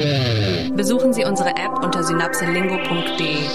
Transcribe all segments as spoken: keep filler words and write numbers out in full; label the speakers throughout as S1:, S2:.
S1: Besuchen Sie unsere App unter synapselingo punkt de.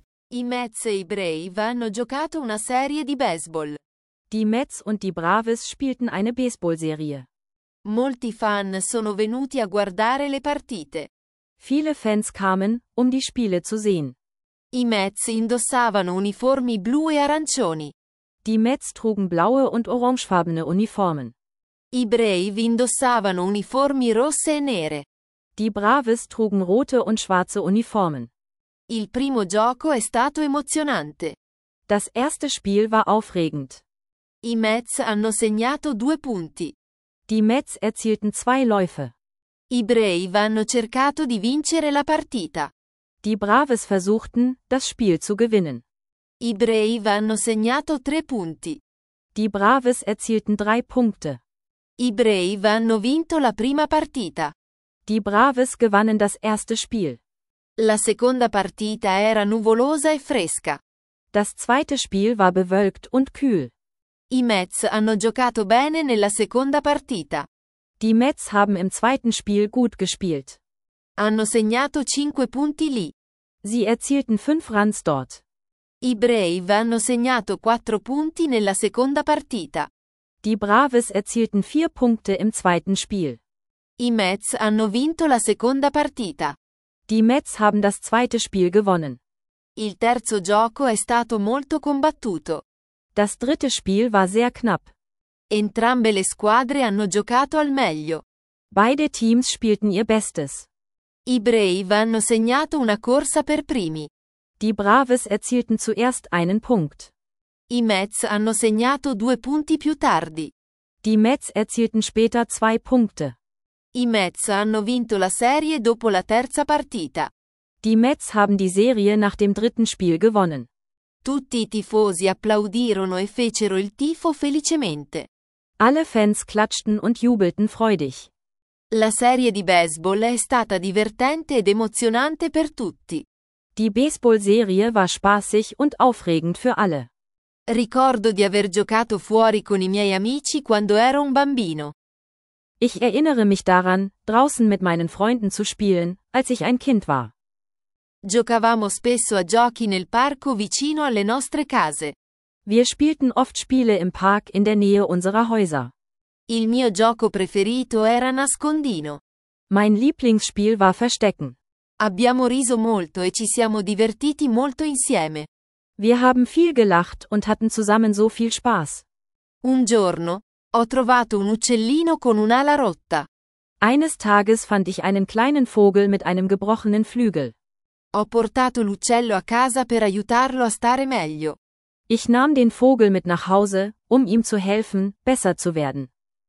S2: I Mets e i Brave hanno giocato una serie di baseball.
S3: Die Mets und die Braves spielten eine Baseballserie.
S2: Molti fan sono venuti a guardare le partite.
S3: Viele Fans kamen, um die Spiele zu sehen.
S2: I Mets indossavano uniformi blu e arancioni.
S3: Die Mets trugen blaue und orangefarbene Uniformen.
S2: I Brave indossavano uniformi rosse e nere.
S3: Die Braves trugen rote und schwarze Uniformen.
S2: Il primo gioco è stato emozionante.
S3: Das erste Spiel war aufregend.
S2: I Mets hanno segnato due punti.
S3: Die Mets erzielten zwei Läufe.
S2: I Brave hanno cercato di vincere la partita.
S3: Die Braves versuchten, das Spiel zu gewinnen.
S2: I Brave hanno segnato tre punti.
S3: Die Braves erzielten drei Punkte.
S2: I Brave hanno vinto la prima partita.
S3: Die Braves gewannen das erste Spiel.
S2: La seconda partita era nuvolosa e fresca.
S3: Das zweite Spiel war bewölkt und kühl.
S2: I Mets hanno giocato bene nella seconda partita.
S3: Die Mets haben im zweiten Spiel gut gespielt.
S2: Hanno segnato cinque punti lì.
S3: Sie erzielten fünf Runs dort.
S2: I Brave hanno segnato quattro punti nella seconda partita.
S3: Die Braves erzielten vier Punkte im zweiten Spiel.
S2: I Mets hanno vinto la seconda partita.
S3: Die Mets haben das zweite Spiel gewonnen.
S2: Il terzo gioco è stato molto combattuto.
S3: Das dritte Spiel war sehr knapp.
S2: Entrambe le squadre hanno giocato al meglio.
S3: Beide Teams spielten ihr Bestes.
S2: I Brave hanno segnato una corsa per primi.
S3: Die Braves erzielten zuerst einen Punkt.
S2: I Mets hanno segnato due punti più tardi.
S3: Die Mets erzielten später zwei Punkte.
S2: I Mets hanno vinto la serie dopo la terza partita.
S3: Die Mets haben die Serie nach dem dritten Spiel gewonnen.
S2: Tutti i tifosi applaudirono e fecero il tifo felicemente.
S3: Alle Fans klatschten und jubelten freudig.
S2: La serie di baseball è stata divertente ed emozionante per tutti.
S3: Die Baseball-Serie war spaßig und aufregend für alle.
S2: Ricordo di aver giocato fuori con i miei amici quando ero un bambino.
S3: Ich erinnere mich daran, draußen mit meinen Freunden zu spielen, als ich ein Kind war.
S2: Giocavamo spesso a giochi nel parco vicino alle nostre case.
S3: Wir spielten oft Spiele im Park in der Nähe unserer Häuser.
S2: Il mio gioco preferito era nascondino.
S3: Mein Lieblingsspiel war Verstecken.
S2: Abbiamo riso molto e ci siamo divertiti molto insieme.
S3: Wir haben viel gelacht und hatten zusammen so viel Spaß.
S2: Un giorno, ho trovato un uccellino con un'ala rotta.
S3: Eines Tages fand ich einen kleinen Vogel mit einem gebrochenen Flügel.
S2: Ho portato l'uccello a casa per aiutarlo a stare meglio.
S3: Ich nahm den Vogel mit nach Hause, um ihm zu helfen, besser zu werden.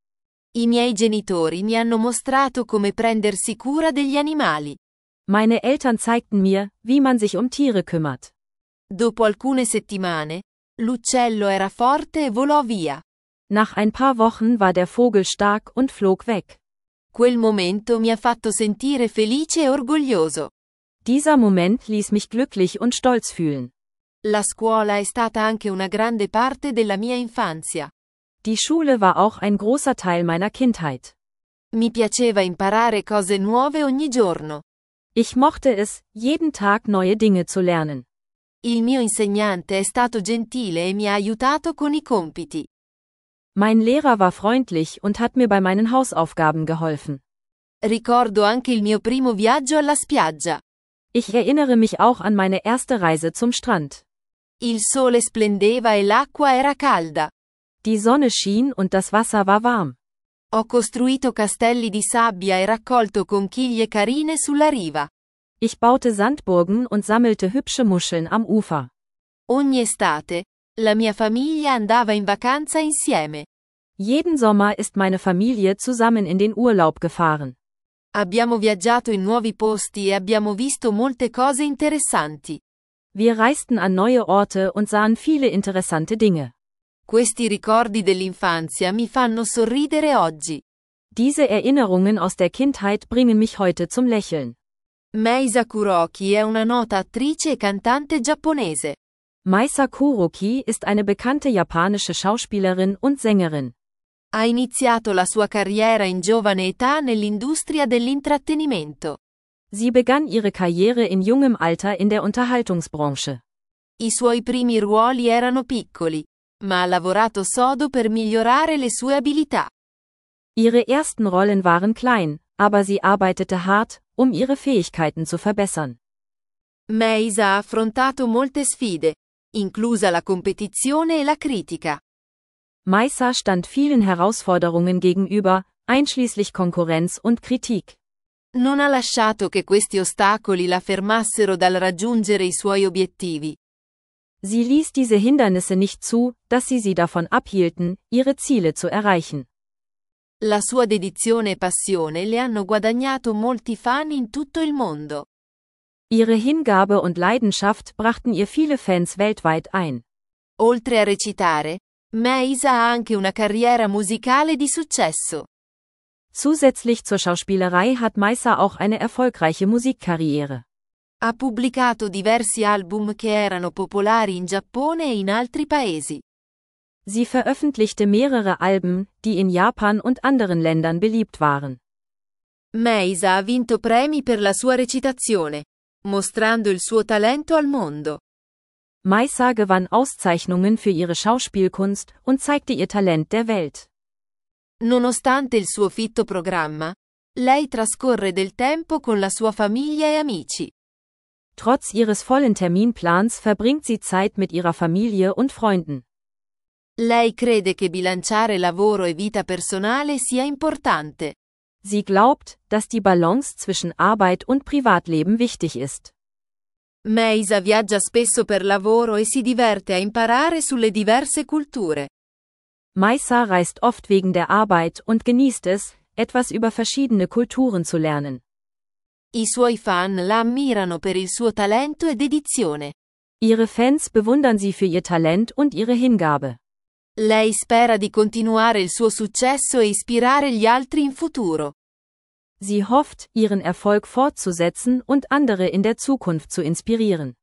S2: I miei genitori mi hanno mostrato come prendersi cura degli animali.
S3: Meine Eltern zeigten mir, wie man sich um Tiere kümmert.
S2: Dopo alcune settimane, l'uccello era forte e volò via.
S3: Nach ein paar Wochen war der Vogel stark und flog weg.
S2: Quel momento mi ha fatto sentire felice e orgoglioso.
S3: Dieser Moment ließ mich glücklich und stolz fühlen.
S2: La scuola è stata anche una grande parte della mia infanzia.
S3: Die Schule war auch ein großer Teil meiner Kindheit.
S2: Mi piaceva imparare cose nuove ogni giorno.
S3: Ich mochte es, jeden Tag neue Dinge zu lernen.
S2: Il mio insegnante è stato gentile e mi ha aiutato con i compiti.
S3: Mein Lehrer war freundlich und hat mir bei meinen Hausaufgaben geholfen.
S2: Ricordo anche il mio primo viaggio alla spiaggia.
S3: Ich erinnere mich auch an meine erste Reise zum Strand.
S2: Il sole splendeva e l'acqua era calda.
S3: Die Sonne schien und das Wasser war warm.
S2: Ho costruito castelli di sabbia e raccolto conchiglie carine sulla riva.
S3: Ich baute Sandburgen und sammelte hübsche Muscheln am Ufer.
S2: Ogni estate, la mia famiglia andava in vacanza insieme.
S3: Jeden Sommer ist meine Familie zusammen in den Urlaub gefahren.
S2: Abbiamo viaggiato in nuovi posti e abbiamo visto molte cose interessanti.
S3: Wir reisten an neue Orte und sahen viele interessante Dinge.
S2: Questi ricordi dell'infanzia mi fanno sorridere oggi.
S3: Diese Erinnerungen aus der Kindheit bringen mich heute zum Lächeln.
S2: Mei Sakuroki è una nota attrice e cantante giapponese.
S3: Mai Sakuroki ist eine bekannte japanische Schauspielerin und Sängerin.
S2: Ha iniziato la sua carriera in giovane età nell'industria dell'intrattenimento.
S3: Sie begann ihre Karriere in jungem Alter in der Unterhaltungsbranche.
S2: I suoi primi ruoli erano piccoli, ma ha lavorato sodo per migliorare le sue abilità.
S3: Ihre ersten Rollen waren klein, aber sie arbeitete hart, um ihre Fähigkeiten zu verbessern.
S2: Mays ha affrontato molte sfide, inclusa la competizione e la critica.
S3: Maisa stand vielen Herausforderungen gegenüber, einschließlich Konkurrenz und Kritik.
S2: Non ha lasciato che questi ostacoli la fermassero dal raggiungere i suoi obiettivi.
S3: Sie ließ diese Hindernisse nicht zu, dass sie sie davon abhielten, ihre Ziele zu erreichen.
S2: La sua dedizione e passione le hanno guadagnato molti fan in tutto il mondo.
S3: Ihre Hingabe und Leidenschaft brachten ihr viele Fans weltweit ein.
S2: Oltre a recitare, Mays ha anche una carriera musicale di successo.
S3: Zusätzlich zur Schauspielerei hat Maisa auch eine erfolgreiche Musikkarriere.
S2: Ha pubblicato diversi album che erano popolari in Giappone e in altri paesi.
S3: Sie veröffentlichte mehrere Alben, die in Japan und anderen Ländern beliebt waren.
S2: Mays ha vinto premi per la sua recitazione, mostrando il suo talento al mondo.
S3: Maisa gewann Auszeichnungen für ihre Schauspielkunst und zeigte ihr Talent der Welt.
S2: Nonostante il suo fitto programma, lei trascorre del tempo con la sua famiglia e amici.
S3: Trotz ihres vollen Terminplans verbringt sie Zeit mit ihrer Familie und Freunden.
S2: Lei crede che bilanciare lavoro e vita personale sia importante.
S3: Sie glaubt, dass die Balance zwischen Arbeit und Privatleben wichtig ist.
S2: Mays viaggia spesso per lavoro e si diverte a imparare sulle diverse culture.
S3: Maisa reist oft wegen der Arbeit und genießt es, etwas über verschiedene Kulturen zu lernen.
S2: I suoi fan la ammirano per il suo talento e dedizione.
S3: Ihre Fans bewundern sie für ihr Talent und ihre Hingabe.
S2: Lei spera di continuare il suo successo e ispirare gli altri in futuro.
S3: Sie hofft, ihren Erfolg fortzusetzen und andere in der Zukunft zu inspirieren.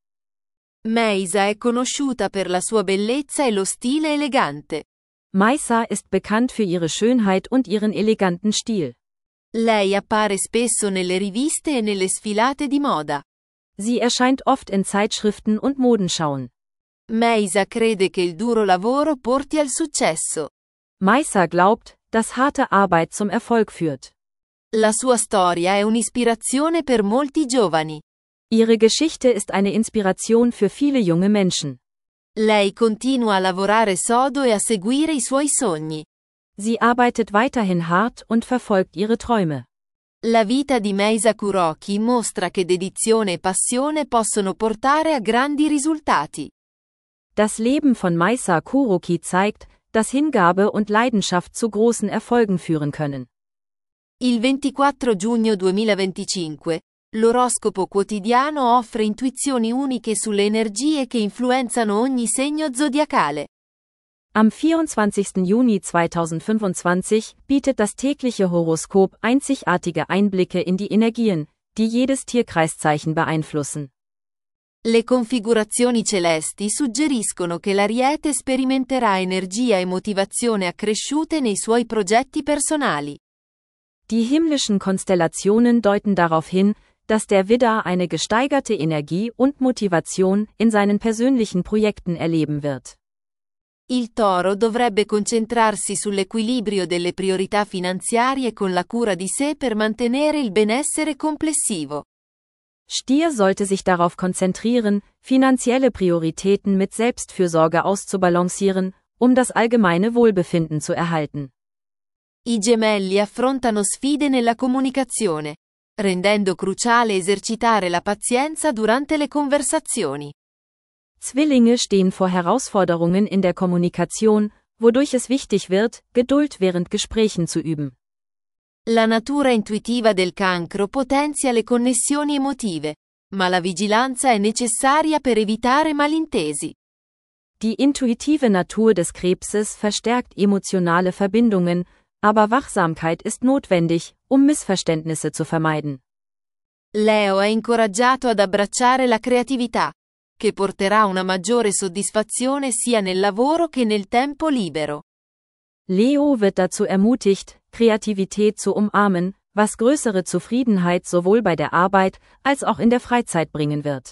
S2: Mays è conosciuta per la sua bellezza e lo stile elegante.
S3: Maisa ist bekannt für ihre Schönheit und ihren eleganten Stil.
S2: Lei appare spesso nelle riviste e nelle sfilate di moda.
S3: Sie erscheint oft in Zeitschriften und Modenschauen.
S2: Mays crede che il duro lavoro porti al successo.
S3: Maisa glaubt, dass harte Arbeit zum Erfolg führt.
S2: La sua storia è un'ispirazione per molti giovani.
S3: Ihre Geschichte ist eine Inspiration für viele junge Menschen.
S2: Lei continua a lavorare sodo e a seguire i suoi sogni.
S3: Sie arbeitet weiterhin hart und verfolgt ihre Träume.
S2: La vita di Mays Kuroki mostra che dedizione e passione possono portare a grandi risultati.
S3: Das Leben von Maisa Kuroki zeigt, dass Hingabe und Leidenschaft zu großen Erfolgen führen können.
S2: Il ventiquattro giugno duemilaventicinque, l'oroscopo quotidiano offre intuizioni uniche sulle energie che influenzano ogni segno zodiacale.
S3: Am vierundzwanzigsten Juni zweitausendfünfundzwanzig bietet das tägliche Horoskop einzigartige Einblicke in die Energien, die jedes Tierkreiszeichen beeinflussen.
S2: Le configurazioni celesti suggeriscono che l'Ariete sperimenterà energia e motivazione accresciute nei suoi progetti personali.
S3: Die himmlischen Konstellationen deuten darauf hin, dass der Widder eine gesteigerte Energie und Motivation in seinen persönlichen Projekten erleben wird.
S2: Il Toro dovrebbe concentrarsi sull'equilibrio delle priorità finanziarie con la cura di sé per mantenere il benessere complessivo.
S3: Stier sollte sich darauf konzentrieren, finanzielle Prioritäten mit Selbstfürsorge auszubalancieren, um das allgemeine Wohlbefinden zu erhalten.
S2: I Gemelli affrontano sfide nella comunicazione, rendendo cruciale esercitare la pazienza durante le conversazioni.
S3: Zwillinge stehen vor Herausforderungen in der Kommunikation, wodurch es wichtig wird, Geduld während Gesprächen zu üben.
S2: La natura intuitiva del Cancro potenzia le connessioni emotive, ma la vigilanza è necessaria per evitare malintesi.
S3: Die intuitive Natur des Krebses verstärkt emotionale Verbindungen, aber Wachsamkeit ist notwendig, um Missverständnisse zu vermeiden.
S2: Leo è incoraggiato ad abbracciare la creatività, che porterà una maggiore soddisfazione sia nel lavoro che nel tempo libero.
S3: Leo wird dazu ermutigt, Kreativität zu umarmen, was größere Zufriedenheit sowohl bei der Arbeit als auch in der Freizeit bringen wird.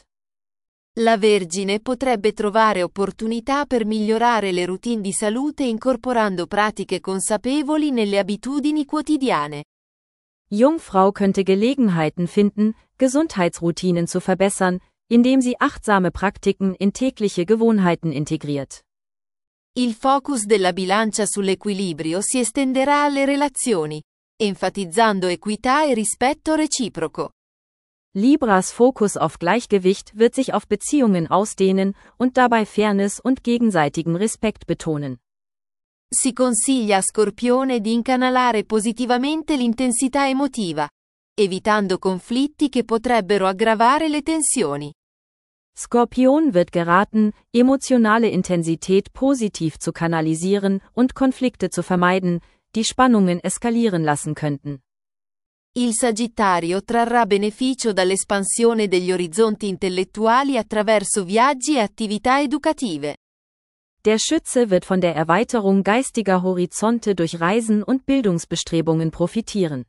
S2: La Vergine potrebbe trovare opportunità per migliorare le routine di salute incorporando pratiche consapevoli nelle abitudini quotidiane.
S3: Jungfrau könnte Gelegenheiten finden, Gesundheitsroutinen zu verbessern, indem sie achtsame Praktiken in tägliche Gewohnheiten integriert.
S2: Il focus della bilancia sull'equilibrio si estenderà alle relazioni, enfatizzando equità e rispetto reciproco.
S3: Libras Fokus auf Gleichgewicht wird sich auf Beziehungen ausdehnen und dabei Fairness und gegenseitigen Respekt betonen.
S2: Si consiglia a Scorpione di incanalare positivamente l'intensità emotiva, evitando conflitti che potrebbero aggravare le tensioni.
S3: Skorpion wird geraten, emotionale Intensität positiv zu kanalisieren und Konflikte zu vermeiden, die Spannungen eskalieren lassen könnten.
S2: Il Sagittario trarrà beneficio dall'espansione degli orizzonti intellettuali attraverso viaggi e attività educative.
S3: Der Schütze wird von der Erweiterung geistiger Horizonte durch Reisen und Bildungsbestrebungen profitieren.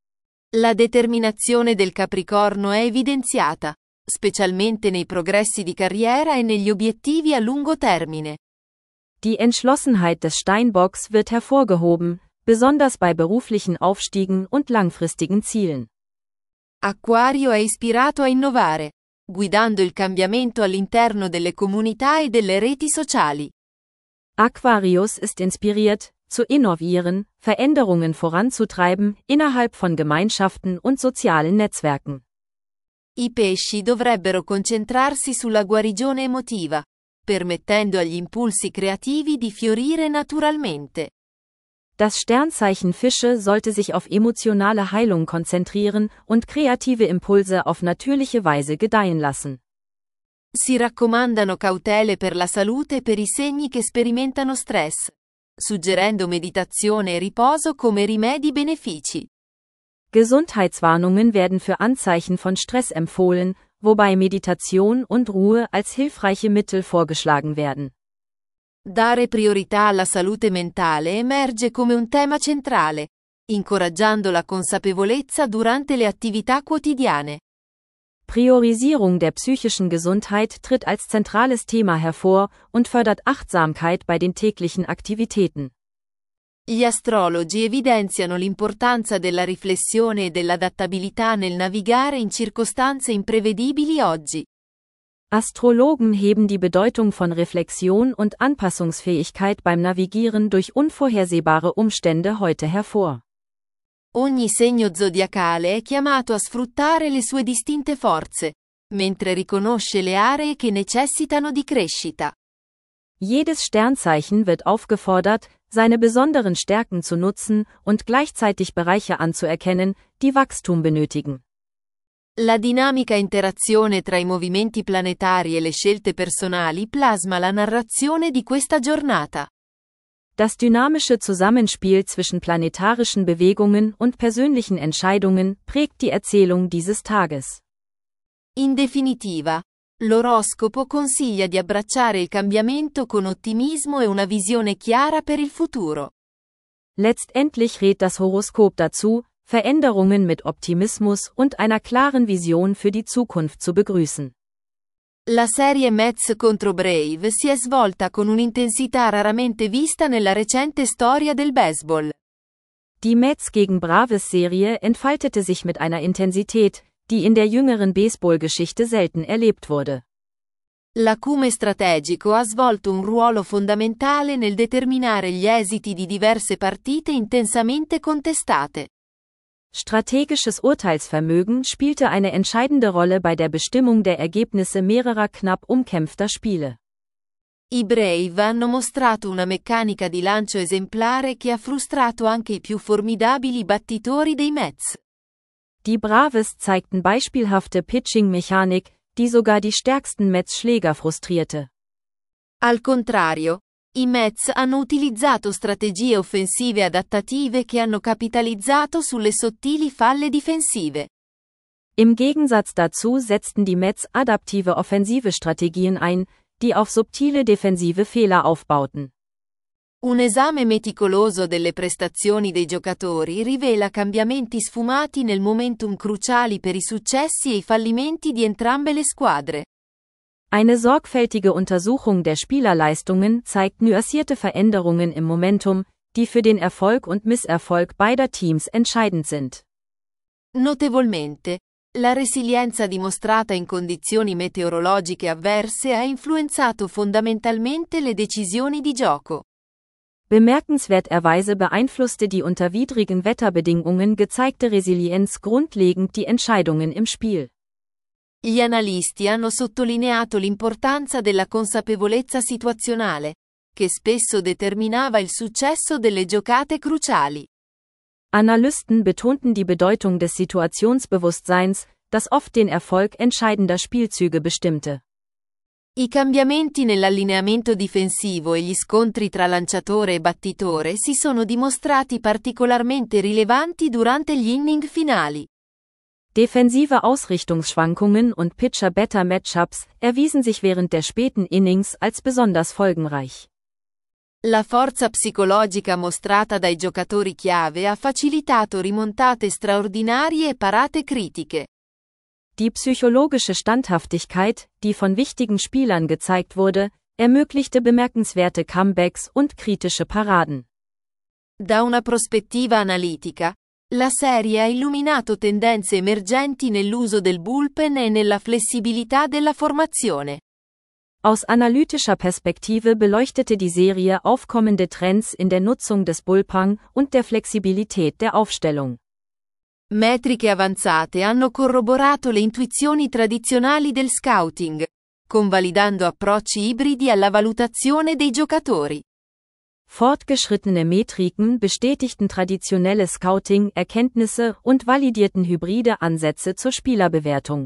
S2: La determinazione del Capricorno è evidenziata, specialmente nei progressi di carriera e negli obiettivi a lungo termine.
S3: Die Entschlossenheit des Steinbocks wird hervorgehoben, besonders bei beruflichen Aufstiegen und langfristigen Zielen.
S2: Acquario è ispirato a innovare, guidando il cambiamento all'interno delle comunità e delle reti sociali.
S3: Aquarius ist inspiriert, zu innovieren, Veränderungen voranzutreiben, innerhalb von Gemeinschaften und sozialen Netzwerken.
S2: I pesci dovrebbero concentrarsi sulla guarigione emotiva, permettendo agli impulsi creativi di fiorire naturalmente.
S3: Das Sternzeichen Fische sollte sich auf emotionale Heilung konzentrieren und kreative Impulse auf natürliche Weise gedeihen lassen.
S2: Si raccomandano cautele per la salute per i segni che sperimentano stress, suggerendo meditazione e riposo come rimedi benefici.
S3: Gesundheitswarnungen werden für Anzeichen von Stress empfohlen, wobei Meditation und Ruhe als hilfreiche Mittel vorgeschlagen werden.
S2: Dare priorità alla salute mentale emerge come un tema centrale, incoraggiando la consapevolezza durante le attività quotidiane.
S3: Priorisierung der psychischen Gesundheit tritt als zentrales Thema hervor und fördert Achtsamkeit bei den täglichen Aktivitäten.
S2: Gli astrologi evidenziano l'importanza della riflessione e dell'adattabilità nel navigare in circostanze imprevedibili oggi.
S3: Astrologen heben die Bedeutung von Reflexion und Anpassungsfähigkeit beim Navigieren durch unvorhersehbare Umstände heute hervor.
S2: Ogni segno zodiacale è chiamato a sfruttare le sue distinte forze, mentre riconosce le aree che necessitano di crescita.
S3: Jedes Sternzeichen wird aufgefordert, seine besonderen Stärken zu nutzen und gleichzeitig Bereiche anzuerkennen, die Wachstum benötigen.
S2: La dinamica interazione tra i movimenti planetari e le scelte personali plasma la narrazione di questa giornata.
S3: Das dynamische Zusammenspiel zwischen planetarischen Bewegungen und persönlichen Entscheidungen prägt die Erzählung dieses Tages.
S2: In definitiva, l'oroscopo consiglia di abbracciare il cambiamento con ottimismo e una visione chiara per il futuro.
S3: Letztendlich rät das Horoskop dazu, Veränderungen mit Optimismus und einer klaren Vision für die Zukunft zu begrüßen.
S2: La serie Mets contro Brave si è svolta con un'intensità raramente vista nella recente storia del baseball.
S3: Die Mets gegen Braves Serie entfaltete sich mit einer Intensität, die in der jüngeren Baseballgeschichte selten erlebt wurde.
S2: L'acume strategico ha svolto un ruolo fondamentale nel determinare gli esiti di diverse partite intensamente contestate.
S3: Strategisches Urteilsvermögen spielte eine entscheidende Rolle bei der Bestimmung der Ergebnisse mehrerer knapp umkämpfter Spiele.
S2: I Brave hanno mostrato una meccanica di lancio esemplare che ha frustrato anche i più formidabili battitori dei Mets.
S3: Die Braves zeigten beispielhafte Pitching-Mechanik, die sogar die stärksten Mets-Schläger frustrierte.
S2: Al contrario, i Mets hanno utilizzato strategie offensive adattative che hanno capitalizzato sulle sottili falle difensive.
S3: Im Gegensatz dazu setzten die Mets adaptive offensive Strategien ein, die auf subtile defensive Fehler aufbauten.
S2: Un esame meticoloso delle prestazioni dei giocatori rivela cambiamenti sfumati nel momentum cruciali per i successi e i fallimenti di entrambe le squadre.
S3: Eine sorgfältige Untersuchung der Spielerleistungen zeigt nuancierte Veränderungen im Momentum, die für den Erfolg und Misserfolg beider Teams entscheidend sind.
S2: Notevolmente, la resilienza dimostrata in condizioni meteorologiche avverse ha influenzato fondamentalmente le decisioni di gioco.
S3: Bemerkenswerterweise beeinflusste die unter widrigen Wetterbedingungen gezeigte Resilienz grundlegend die Entscheidungen im Spiel.
S2: Gli analisti hanno sottolineato l'importanza della consapevolezza situazionale, che spesso determinava il successo delle giocate cruciali.
S3: Analysten betonten die Bedeutung des Situationsbewusstseins, das oft den Erfolg entscheidender Spielzüge bestimmte.
S2: I cambiamenti nell'allineamento difensivo e gli scontri tra lanciatore e battitore si sono dimostrati particolarmente rilevanti durante gli inning finali.
S3: Defensive Ausrichtungsschwankungen und Pitcher-Batter-Matchups erwiesen sich während der späten Innings als besonders folgenreich.
S2: La forza psicologica mostrata dai giocatori chiave ha facilitato rimontate straordinarie e parate critiche.
S3: Die psychologische Standhaftigkeit, die von wichtigen Spielern gezeigt wurde, ermöglichte bemerkenswerte Comebacks und kritische Paraden.
S2: Da una prospettiva analitica, la serie ha illuminato tendenze emergenti nell'uso del bullpen e nella flessibilità della formazione.
S3: Aus analytischer Perspektive beleuchtete die Serie aufkommende Trends in der Nutzung des Bullpen und der Flexibilität der Aufstellung.
S2: Metriche avanzate hanno corroborato le intuizioni tradizionali del scouting, convalidando approcci ibridi alla valutazione dei giocatori.
S3: Fortgeschrittene Metriken bestätigten traditionelle Scouting-Erkenntnisse und validierten hybride Ansätze zur Spielerbewertung.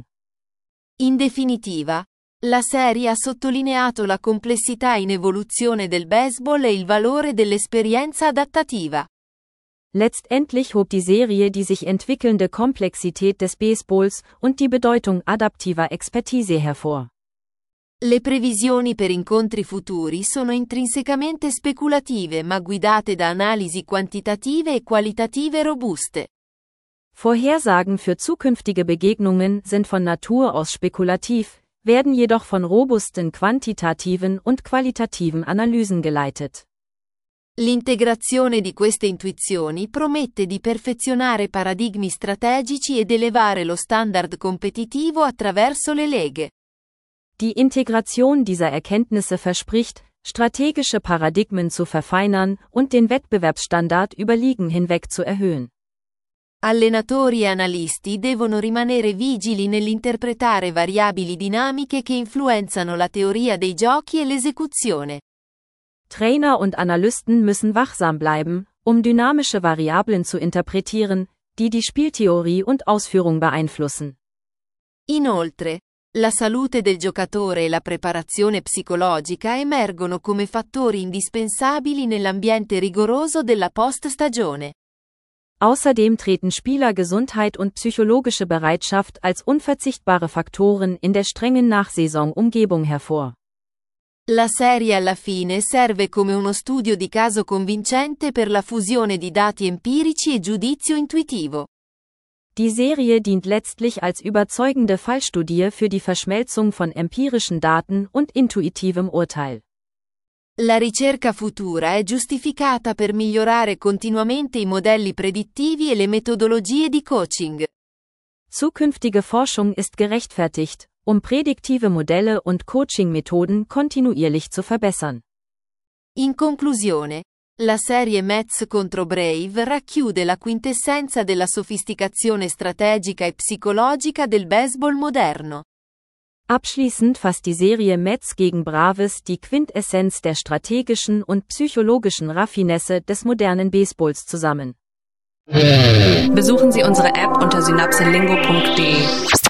S2: In definitiva, la serie ha sottolineato la complessità in evoluzione del baseball e il valore dell'esperienza adattativa.
S3: Letztendlich hob die Serie die sich entwickelnde Komplexität des Baseballs und die Bedeutung adaptiver Expertise hervor.
S2: Le previsioni per incontri futuri sono intrinsecamente speculative ma guidate da analisi quantitative e qualitative robuste.
S3: Vorhersagen für zukünftige Begegnungen sind von Natur aus spekulativ, werden jedoch von robusten quantitativen und qualitativen Analysen geleitet.
S2: L'integrazione di queste intuizioni promette di perfezionare paradigmi strategici ed elevare lo standard competitivo attraverso le leghe.
S3: Die Integration dieser Erkenntnisse verspricht, strategische Paradigmen zu verfeinern und den Wettbewerbsstandard über Ligen hinweg zu erhöhen.
S2: Allenatori e analisti devono rimanere vigili nell'interpretare variabili dinamiche che influenzano la teoria dei giochi e l'esecuzione.
S3: Trainer und Analysten müssen wachsam bleiben, um dynamische Variablen zu interpretieren, die die Spieltheorie und Ausführung beeinflussen.
S2: Inoltre, la salute del giocatore e la preparazione psicologica emergono come fattori indispensabili nell'ambiente rigoroso della post-stagione.
S3: Außerdem treten Spielergesundheit und psychologische Bereitschaft als unverzichtbare Faktoren in der strengen Nachsaison-Umgebung hervor.
S2: La serie alla fine serve come uno studio di caso convincente per la fusione di dati empirici e giudizio intuitivo.
S3: Die Serie dient letztlich als überzeugende Fallstudie für die Verschmelzung von empirischen Daten und intuitivem Urteil.
S2: La ricerca futura è giustificata per migliorare continuamente i modelli predittivi e le metodologie di coaching.
S3: Zukünftige Forschung ist gerechtfertigt, um prädiktive Modelle und Coaching-Methoden kontinuierlich zu verbessern.
S2: In conclusione, la serie Mets contro Brave racchiude la quintessenza della sofisticazione strategica e psicologica del baseball moderno.
S3: Abschließend fasst die Serie Mets gegen Braves die Quintessenz der strategischen und psychologischen Raffinesse des modernen Baseballs zusammen.
S1: Besuchen Sie unsere App unter synapselingo punkt de.